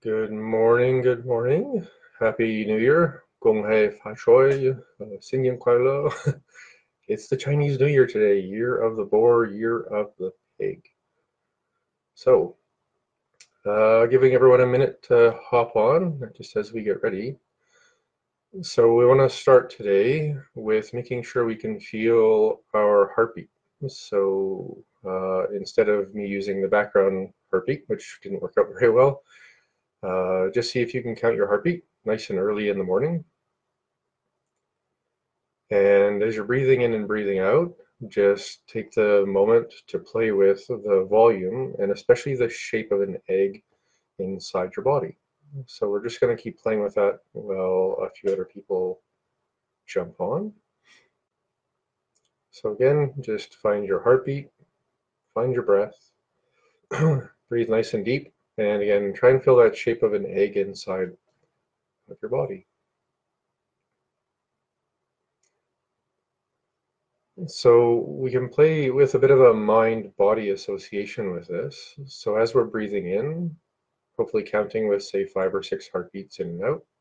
Good morning, good morning. Happy New Year. Gong Hei Fa Choi. Xin Nian Kuai Le. It's the Chinese New Year today, Year of the Boar, Year of the Pig. So, giving everyone a minute to hop on just as we get ready. So, we want to start today with making sure we can feel our heartbeat. So, instead of me using the background heartbeat, which didn't work out very well, just see if you can count your heartbeat nice and early in the morning. And as you're breathing in and breathing out, just take the moment to play with the volume and especially the shape of an egg inside your body. So we're just going to keep playing with that while a few other people jump on. So again, just find your heartbeat, find your breath, breathe nice and deep, and again, try and feel that shape of an egg inside of your body. So we can play with a bit of a mind-body association with this. So as we're breathing in, hopefully counting with, say, 5 or 6 heartbeats in and out,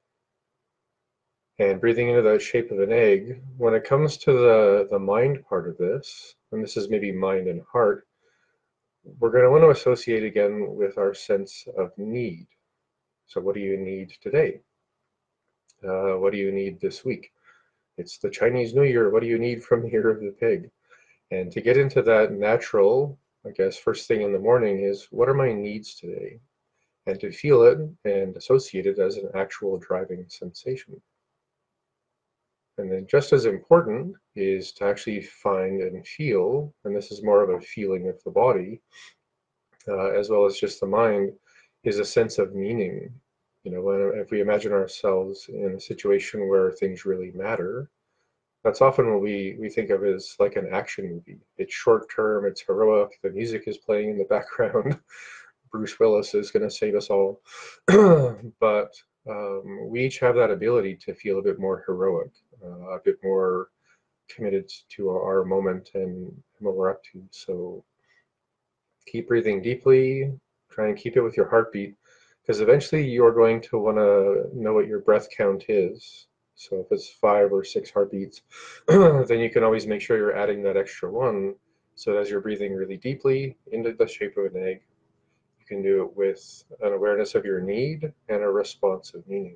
and breathing into that shape of an egg, when it comes to the mind part of this, and this is maybe mind and heart, we're going to want to associate again with our sense of need. So what do you need today? What do you need this week? It's the Chinese New Year. What do you need from the Year of the Pig? And to get into that natural, I guess, first thing in the morning is, what are my needs today? And to feel it and associate it as an actual driving sensation. And then just as important is to actually find and feel, and this is more of a feeling of the body, as well as just the mind, is a sense of meaning. You know, if we imagine ourselves in a situation where things really matter, that's often what we think of as like an action movie. It's short term, it's heroic, the music is playing in the background, Bruce Willis is going to save us all. But we each have that ability to feel a bit more heroic, a bit more committed to our moment and what we're up to. So keep breathing deeply, try and keep it with your heartbeat, because eventually you're going to want to know what your breath count is. So if it's 5 or 6 heartbeats, then you can always make sure you're adding that extra one. So as you're breathing really deeply into the shape of an egg, you can do it with an awareness of your need and a response of meaning.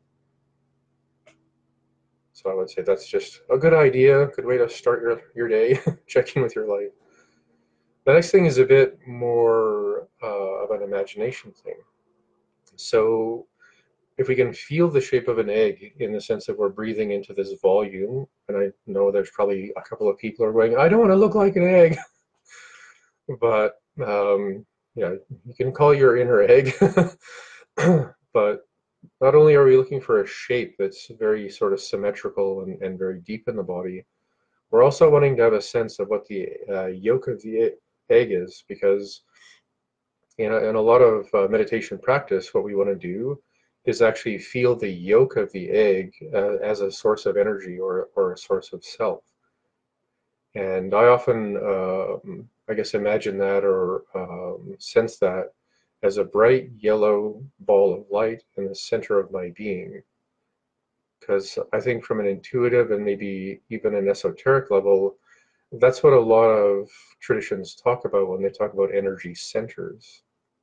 So I would say that's just a good idea, good way to start your day, check in with your life. The next thing is a bit more of an imagination thing. So if we can feel the shape of an egg in the sense that we're breathing into this volume, and I know there's probably a couple of people who are going, I don't want to look like an egg, but yeah, you can call your inner egg. But not only are we looking for a shape that's very sort of symmetrical and very deep in the body, we're also wanting to have a sense of what the yolk of the egg is, because in a lot of meditation practice, what we want to do is actually feel the yolk of the egg as a source of energy or a source of self. And I often, I guess, imagine that or sense that as a bright yellow ball of light in the center of my being. Because I think from an intuitive and maybe even an esoteric level, that's what a lot of traditions talk about when they talk about energy centers.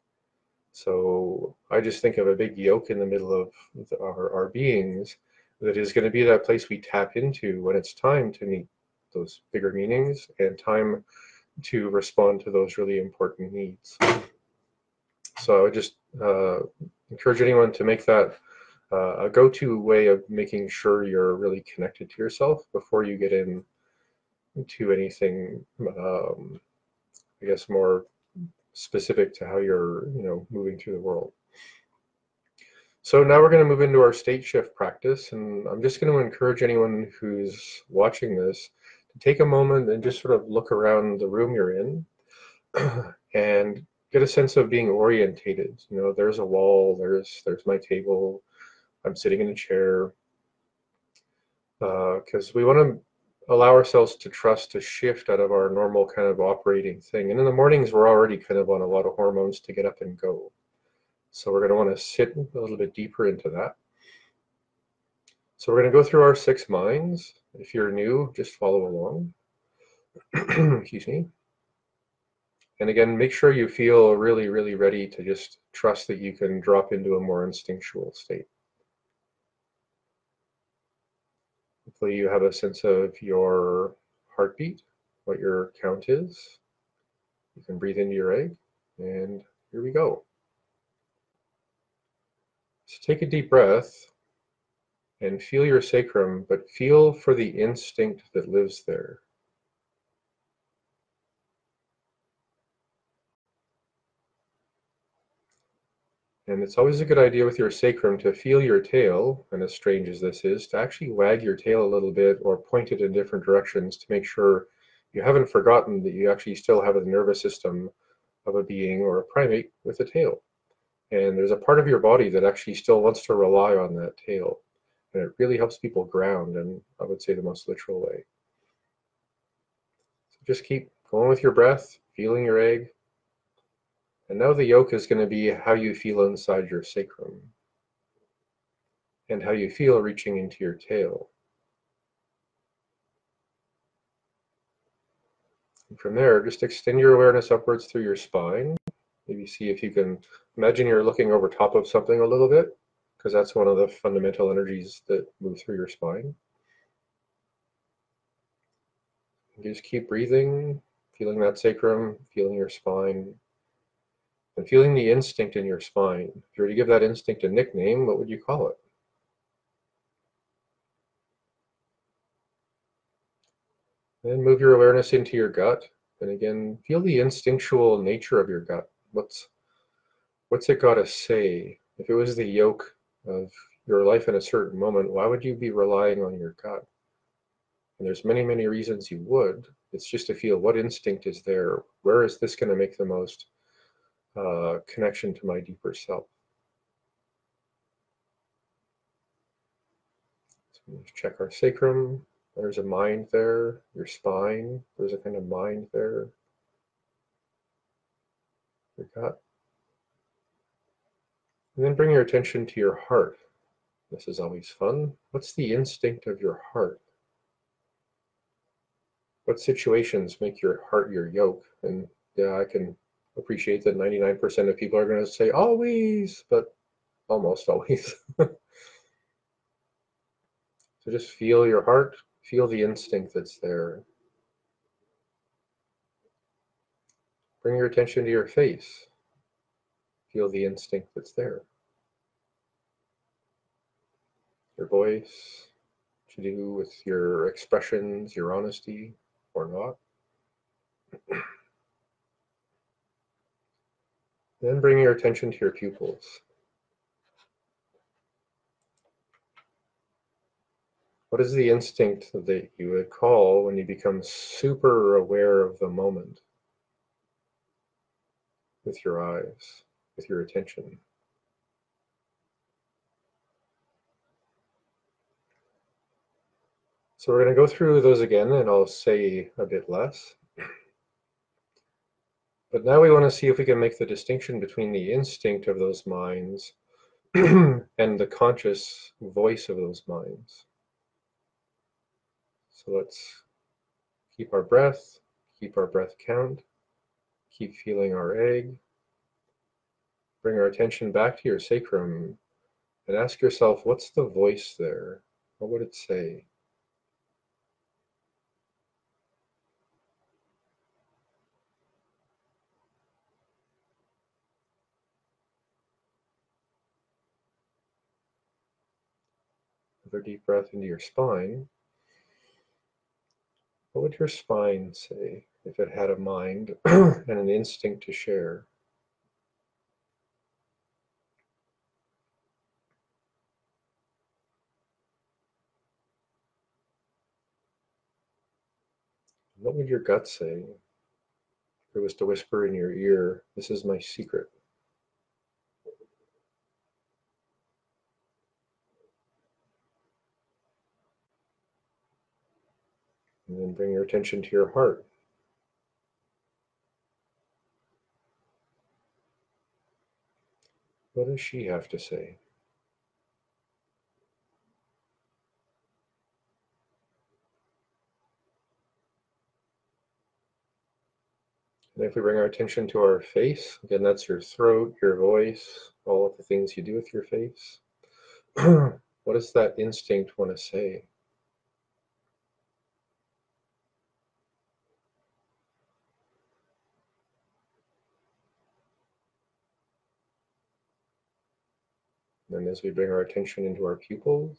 So I just think of a big yolk in the middle of our beings that is going to be that place we tap into when it's time to meet those bigger meanings and time to respond to those really important needs. So I would just encourage anyone to make that a go-to way of making sure you're really connected to yourself before you get into anything, I guess, more specific to how you're, moving through the world. So now we're going to move into our state shift practice, and I'm just going to encourage anyone who's watching this to take a moment and just sort of look around the room you're in and get a sense of being orientated. You know, there's a wall, there's my table, I'm sitting in a chair, because we want to allow ourselves to trust to shift out of our normal kind of operating thing. And in the mornings, we're already kind of on a lot of hormones to get up and go. So we're going to want to sit a little bit deeper into that. So we're going to go through our 6 minds. If you're new, just follow along. Excuse me. And again, make sure you feel really, really ready to just trust that you can drop into a more instinctual state. Hopefully you have a sense of your heartbeat, what your count is. You can breathe into your egg, and here we go. So take a deep breath and feel your sacrum, but feel for the instinct that lives there. And it's always a good idea with your sacrum to feel your tail, and as strange as this is, to actually wag your tail a little bit or point it in different directions to make sure you haven't forgotten that you actually still have a nervous system of a being or a primate with a tail. And there's a part of your body that actually still wants to rely on that tail. And it really helps people ground in, I would say, the most literal way. So just keep going with your breath, feeling your egg. And now the yoke is going to be how you feel inside your sacrum and how you feel reaching into your tail. And from there, just extend your awareness upwards through your spine. Maybe see if you can imagine you're looking over top of something a little bit, because that's one of the fundamental energies that move through your spine. Just keep breathing, feeling that sacrum, feeling your spine, and feeling the instinct in your spine. If you were to give that instinct a nickname, what would you call it? Then move your awareness into your gut, and again, feel the instinctual nature of your gut. What's it got to say? If it was the yoke of your life in a certain moment, why would you be relying on your gut? And there's many, many reasons you would. It's just to feel what instinct is there. Where is this going to make the most connection to my deeper self? So let's check our sacrum. There's a mind there. Your spine. There's a kind of mind there. Your gut. And then bring your attention to your heart. This is always fun. What's the instinct of your heart? What situations make your heart your yoke? And yeah, I can appreciate that 99% of people are going to say always, but almost always. So just feel your heart, feel the instinct that's there. Bring your attention to your face, feel the instinct that's there. Your voice, to do with your expressions, your honesty, or not. Then bring your attention to your pupils. What is the instinct that you would call when you become super aware of the moment with your eyes, with your attention? So we're going to go through those again, and I'll say a bit less. But now we want to see if we can make the distinction between the instinct of those minds and the conscious voice of those minds. So let's keep our breath count, keep feeling our egg, bring our attention back to your sacrum, and ask yourself, what's the voice there? What would it say? Another deep breath into your spine. What would your spine say if it had a mind and an instinct to share? What would your gut say if it was to whisper in your ear, this is my secret? And then bring your attention to your heart. What does she have to say? And if we bring our attention to our face, again, that's your throat, your voice, all of the things you do with your face. What does that instinct want to say? And as we bring our attention into our pupils,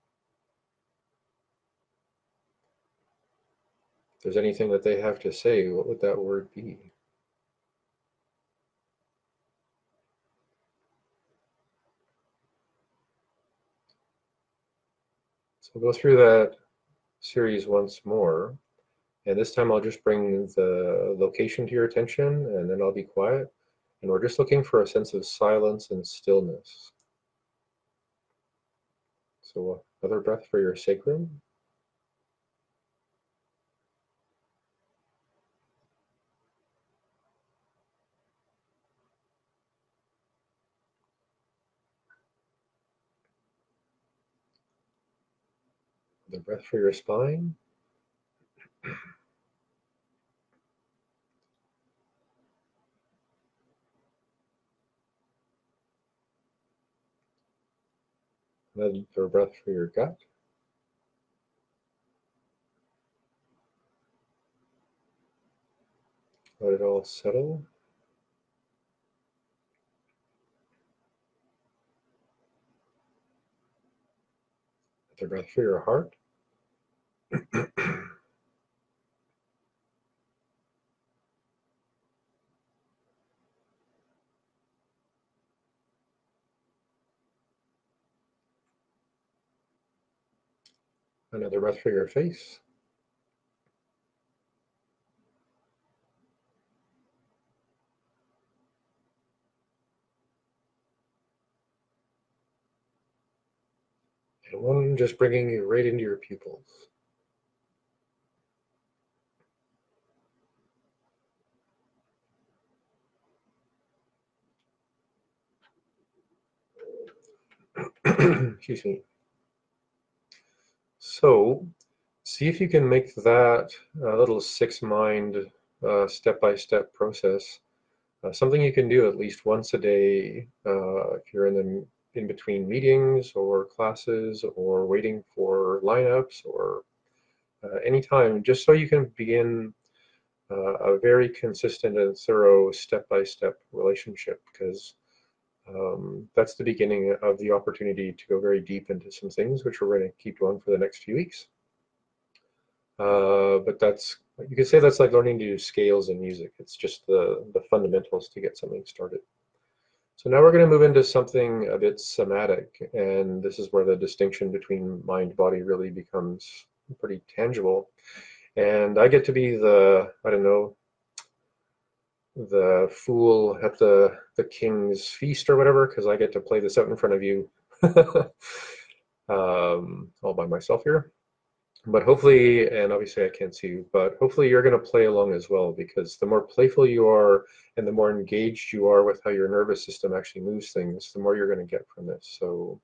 if there's anything that they have to say, what would that word be? So we'll go through that series once more. And this time I'll just bring the location to your attention, and then I'll be quiet. And we're just looking for a sense of silence and stillness. So another breath for your sacrum. Another breath for your spine. Another breath for your gut. Let it all settle. Another breath for your heart. Another breath for your face. And one just bringing you right into your pupils. Excuse me. So see if you can make that little six-mind step-by-step process something you can do at least once a day if you're in between meetings or classes or waiting for lineups or anytime, just so you can begin a very consistent and thorough step-by-step relationship, because that's the beginning of the opportunity to go very deep into some things which we're going to keep going for the next few weeks. But that's, you could say that's like learning to do scales in music. It's just the fundamentals to get something started. So now we're going to move into something a bit somatic, and this is where the distinction between mind-body really becomes pretty tangible. And I get to be the, I don't know, the fool at the king's feast or whatever, because I get to play this out in front of you all by myself here. But hopefully, and obviously I can't see you, but hopefully you're going to play along as well, because the more playful you are and the more engaged you are with how your nervous system actually moves things, the more you're going to get from this. So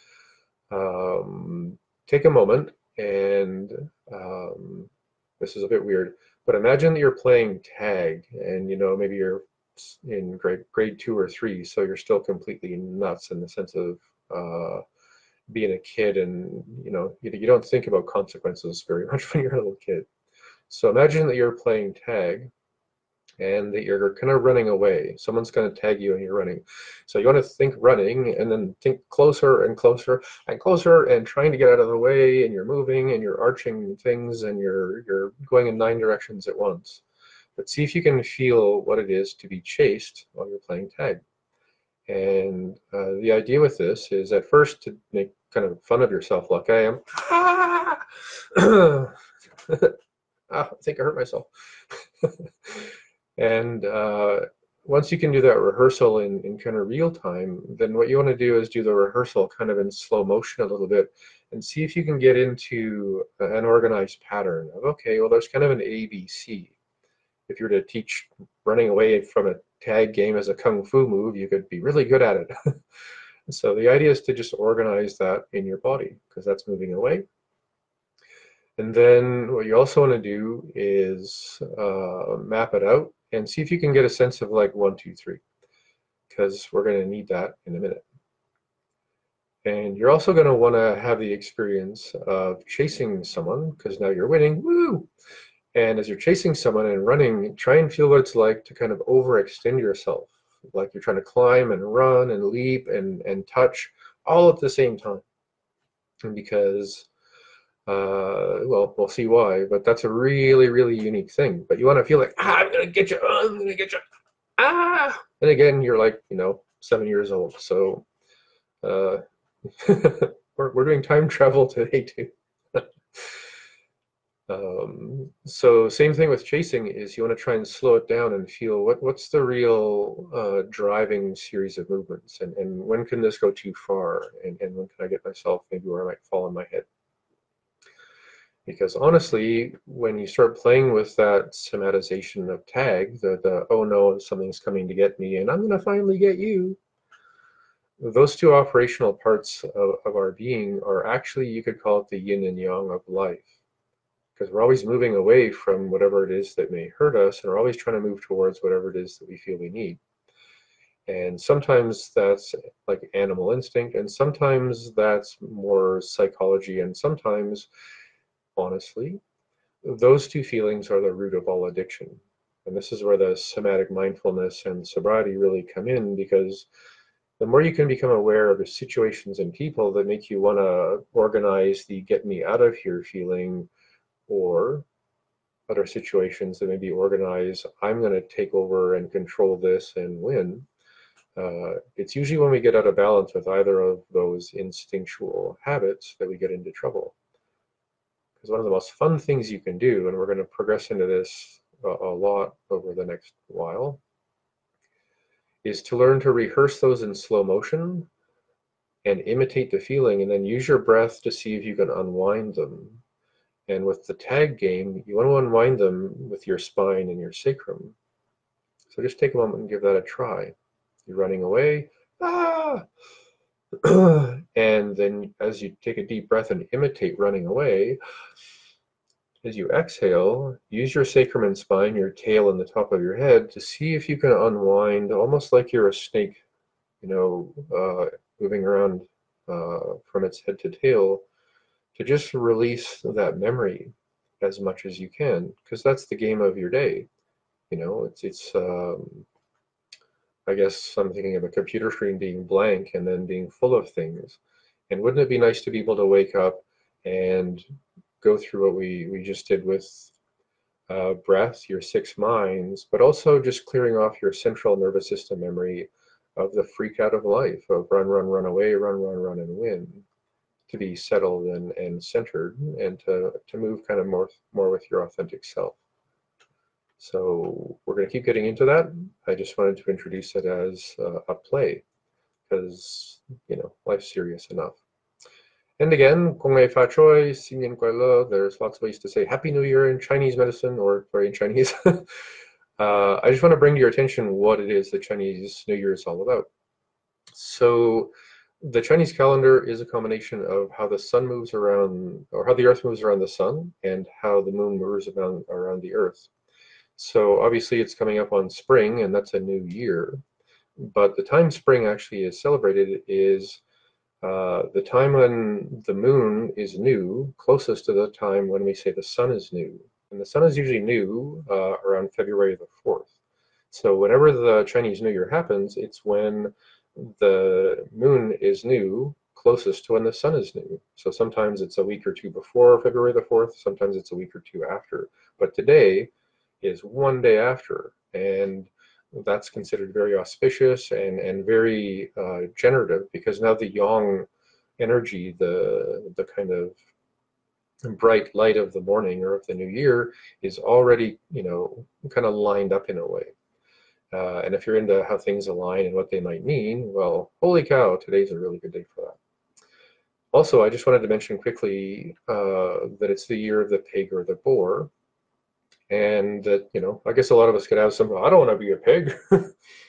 take a moment, and this is a bit weird, but imagine that you're playing tag, and you know, maybe you're in grade 2 or 3, so you're still completely nuts in the sense of being a kid, and you don't think about consequences very much when you're a little kid. So imagine that you're playing tag and that you're kind of running away. Someone's going to tag you and you're running. So you want to think running, and then think closer and closer and closer and trying to get out of the way, and you're moving and you're arching things and you're going in 9 directions at once. But see if you can feel what it is to be chased while you're playing tag. And the idea with this is at first to make kind of fun of yourself, like I am. I think I hurt myself. And once you can do that rehearsal in kind of real time, then what you want to do is do the rehearsal kind of in slow motion a little bit, and see if you can get into an organized pattern of, okay, well, there's kind of an ABC. If you were to teach running away from a tag game as a kung fu move, you could be really good at it. So the idea is to just organize that in your body, because that's moving away. And then what you also want to do is map it out and see if you can get a sense of like 1, 2, 3, because we're going to need that in a minute. And you're also going to want to have the experience of chasing someone, because now you're winning. Woo! And as you're chasing someone and running, try and feel what it's like to kind of overextend yourself, like you're trying to climb and run and leap and touch all at the same time. And because, well, we'll see why, but that's a really, really unique thing. But you want to feel like, I'm going to get you, I'm going to get you, And again, you're like, 7 years old. So uh, we're doing time travel today, too. So same thing with chasing is you want to try and slow it down and feel what's the real driving series of movements, and when can this go too far, and when can I get myself maybe where I might fall on my head. Because honestly, when you start playing with that somatization of tag, the oh no, something's coming to get me and I'm going to finally get you, those two operational parts of our being are actually, you could call it the yin and yang of life. Because we're always moving away from whatever it is that may hurt us, and we're always trying to move towards whatever it is that we feel we need. And sometimes that's like animal instinct, and sometimes that's more psychology, and sometimes, honestly, those two feelings are the root of all addiction. And this is where the somatic mindfulness and sobriety really come in, because the more you can become aware of the situations and people that make you want to organize the get me out of here feeling, or other situations that maybe organize, I'm going to take over and control this and win. It's usually when we get out of balance with either of those instinctual habits that we get into trouble. Because one of the most fun things you can do, and we're going to progress into this a lot over the next while, is to learn to rehearse those in slow motion and imitate the feeling, and then use your breath to see if you can unwind them. And with the tag game, you want to unwind them with your spine and your sacrum. So just take a moment and give that a try. You're running away, ah! And then as you take a deep breath and imitate running away, as you exhale, use your sacrum and spine, your tail and the top of your head, to see if you can unwind, almost like you're a snake, moving around from its head to tail, to just release that memory as much as you can, because that's the game of your day. It's I guess I'm thinking of a computer screen being blank and then being full of things. And wouldn't it be nice to be able to wake up and go through what we just did with breath, your 6 minds, but also just clearing off your central nervous system memory of the freak out of life, of run, run, run away, run, run, run, and win, to be settled and centered, and to move kind of more with your authentic self. So we're going to keep getting into that. I just wanted to introduce it as a play, because, life's serious enough. And again, Gong Mei Fa Choi, Xin Nian Guai Le. There's lots of ways to say Happy New Year in Chinese medicine, or sorry, in Chinese. I just want to bring to your attention what it is that Chinese New Year is all about. So the Chinese calendar is a combination of how the sun moves around, or how the earth moves around the sun, and how the moon moves around the earth. So obviously it's coming up on spring, and that's a new year. But the time spring actually is celebrated is the time when the moon is new, closest to the time when we say the sun is new. And the sun is usually new around February the 4th. So whenever the Chinese New Year happens, it's when the moon is new, closest to when the sun is new. So sometimes it's a week or two before February the 4th, sometimes it's a week or two after. But today is one day after, and that's considered very auspicious and very generative, because now the yang energy, the kind of bright light of the morning or of the new year, is already kind of lined up in a way. And if you're into how things align and what they might mean, well, holy cow, today's a really good day for that. Also, I just wanted to mention quickly that it's the year of the pig or the boar, and that, I guess a lot of us could have some, I don't want to be a pig.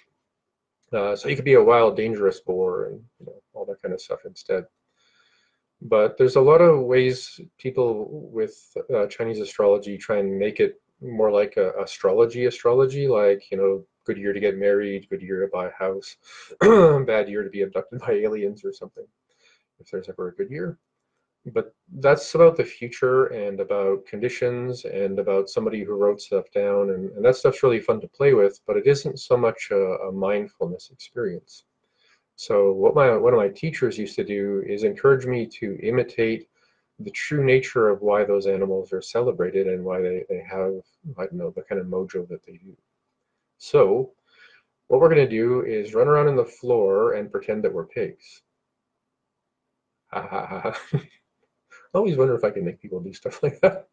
So you could be a wild, dangerous boar and all that kind of stuff instead. But there's a lot of ways people with Chinese astrology try and make it more like a astrology, like, good year to get married, good year to buy a house, bad year to be abducted by aliens or something, if there's ever a good year. But that's about the future and about conditions and about somebody who wrote stuff down, and that stuff's really fun to play with, but it isn't so much a mindfulness experience. So what one of my teachers used to do is encourage me to imitate the true nature of why those animals are celebrated and why they have, I don't know, the kind of mojo that they do. So what we're going to do is run around on the floor and pretend that we're pigs. Ha ha ha. I always wonder if I can make people do stuff like that.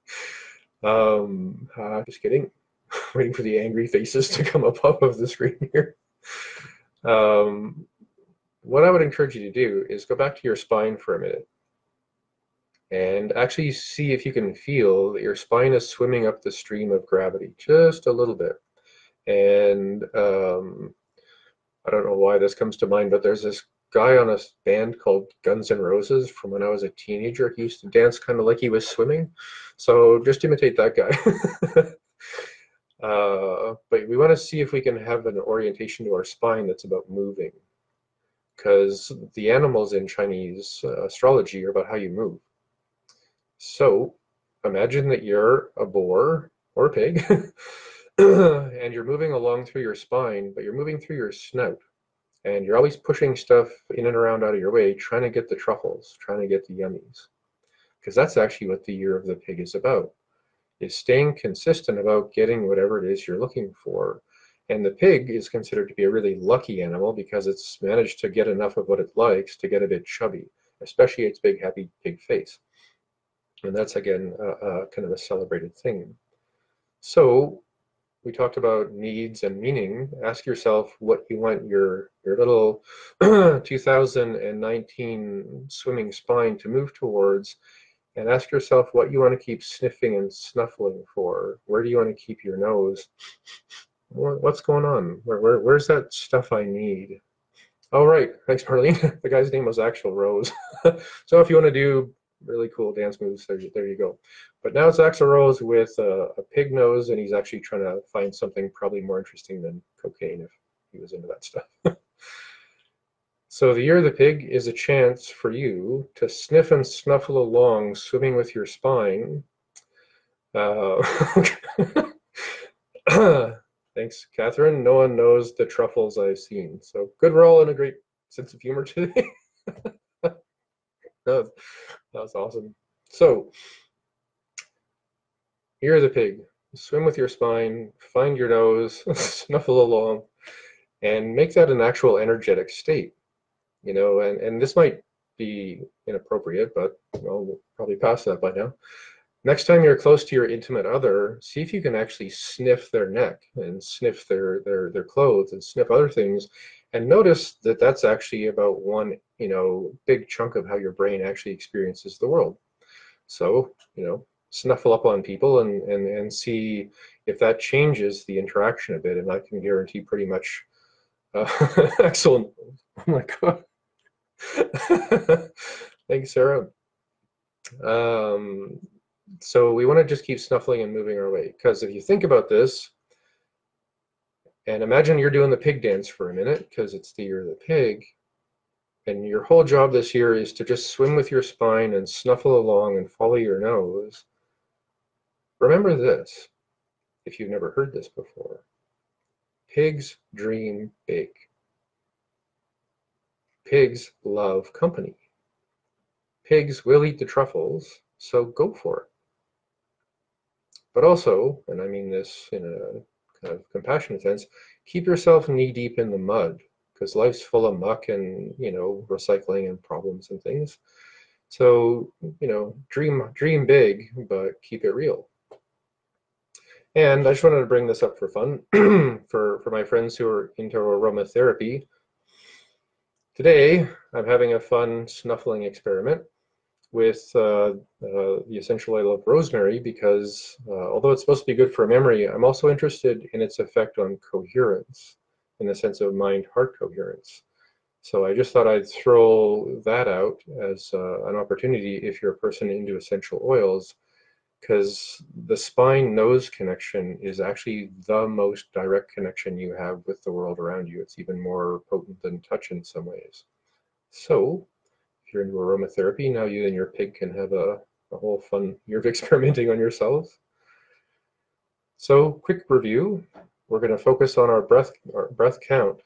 Just kidding. Waiting for the angry faces to come up off of the screen here. What I would encourage you to do is go back to your spine for a minute and actually see if you can feel that your spine is swimming up the stream of gravity just a little bit. And I don't know why this comes to mind, but there's this guy on a band called Guns N' Roses from when I was a teenager. He used to dance kind of like he was swimming. So just imitate that guy. But we want to see if we can have an orientation to our spine that's about moving, because the animals in Chinese astrology are about how you move. So imagine that you're a boar or a pig and you're moving along through your spine, but you're moving through your snout. And you're always pushing stuff in and around out of your way, trying to get the truffles, trying to get the yummies. Because that's actually what the year of the pig is about, is staying consistent about getting whatever it is you're looking for. And the pig is considered to be a really lucky animal because it's managed to get enough of what it likes to get a bit chubby, especially its big, happy pig face. And that's, again, kind of a celebrated thing. So we talked about needs and meaning. Ask yourself what you want your little 2019 swimming spine to move towards, and ask yourself what you want to keep sniffing and snuffling for. Where do you want to keep your nose? What's going on? Where's that stuff I need? Oh, right. Thanks, Marlene. The guy's name was Axl Rose. So if you want to do really cool dance moves, there you go. But now it's Axl Rose with a pig nose, and he's actually trying to find something probably more interesting than cocaine if he was into that stuff. So the year of the pig is a chance for you to sniff and snuffle along, swimming with your spine. Thanks, Catherine. No one knows the truffles I've seen. So good roll and a great sense of humor today. That was awesome. So, you're the pig. Swim with your spine, find your nose, snuffle along, and make that an actual energetic state. And this might be inappropriate, but we'll probably pass that by now. Next time you're close to your intimate other, see if you can actually sniff their neck and sniff their clothes and sniff other things, and notice that that's actually about one, big chunk of how your brain actually experiences the world. So, snuffle up on people and see if that changes the interaction a bit, and I can guarantee pretty much excellent. Oh my God. Thanks, Sarah. So we want to just keep snuffling and moving our way, because if you think about this, and imagine you're doing the pig dance for a minute, because it's the year of the pig, and your whole job this year is to just swim with your spine and snuffle along and follow your nose. Remember this, if you've never heard this before. Pigs dream big. Pigs love company. Pigs will eat the truffles, so go for it. But also, and I mean this in a kind of compassionate sense, keep yourself knee-deep in the mud, because life's full of muck and, recycling and problems and things. So, dream big, but keep it real. And I just wanted to bring this up for fun, for my friends who are into aromatherapy. Today, I'm having a fun snuffling experiment with the essential oil of rosemary, because although it's supposed to be good for memory, I'm also interested in its effect on coherence. in the sense of mind-heart coherence. So I just thought I'd throw that out as an opportunity if you're a person into essential oils, because the spine-nose connection is actually the most direct connection you have with the world around you. It's even more potent than touch in some ways. So if you're into aromatherapy, now you and your pig can have a whole fun year of experimenting on yourselves. So quick review, we're going to focus on our breath count.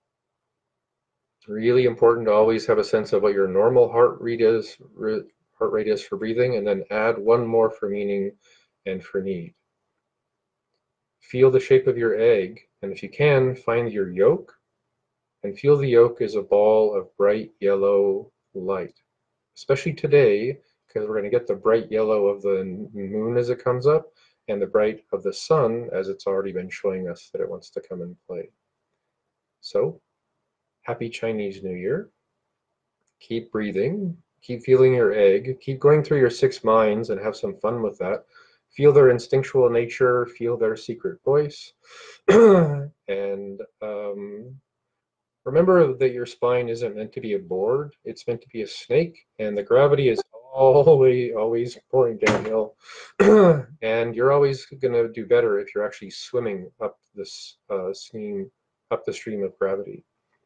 Really important to always have a sense of what your normal heart rate is for breathing, and then add one more for meaning and for need. Feel the shape of your egg, and if you can, find your yolk, and feel the yolk is a ball of bright yellow light. Especially today, because we're going to get the bright yellow of the moon as it comes up, and the bright of the sun as it's already been showing us that it wants to come and play. So, happy Chinese New Year. Keep breathing, keep feeling your egg, keep going through your 6 minds and have some fun with that. Feel their instinctual nature, feel their secret voice, and remember that your spine isn't meant to be a board, it's meant to be a snake, and the gravity is always pouring downhill, and you're always going to do better if you're actually swimming up this stream of gravity.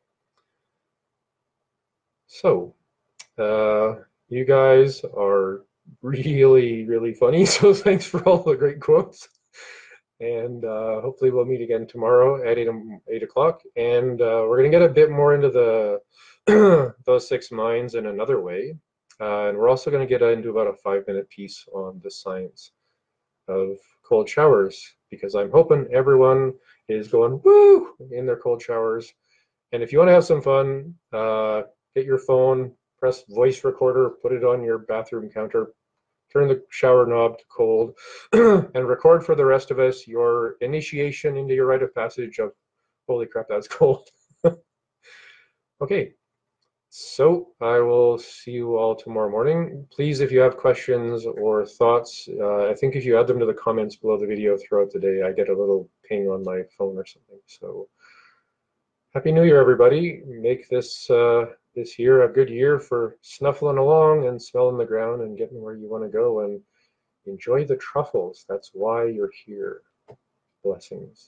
So, you guys are really funny, so thanks for all the great quotes. And hopefully we'll meet again tomorrow at 8 o'clock. And we're going to get a bit more into the those 6 minds in another way. And we're also going to get into about a 5-minute piece on the science of cold showers, because I'm hoping everyone is going woo in their cold showers. And if you want to have some fun, get your phone, press voice recorder, put it on your bathroom counter, turn the shower knob to cold, and record for the rest of us your initiation into your rite of passage of, holy crap, that's cold. Okay, so I will see you all tomorrow morning. Please, if you have questions or thoughts, I think if you add them to the comments below the video throughout the day, I get a little ping on my phone or something. So Happy New Year, everybody. Make this this year a good year for snuffling along and smelling the ground and getting where you want to go, and enjoy the truffles. That's why you're here. Blessings.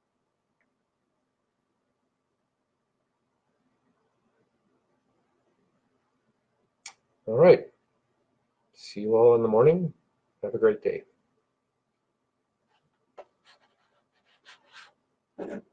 All right. See you all in the morning. Have a great day.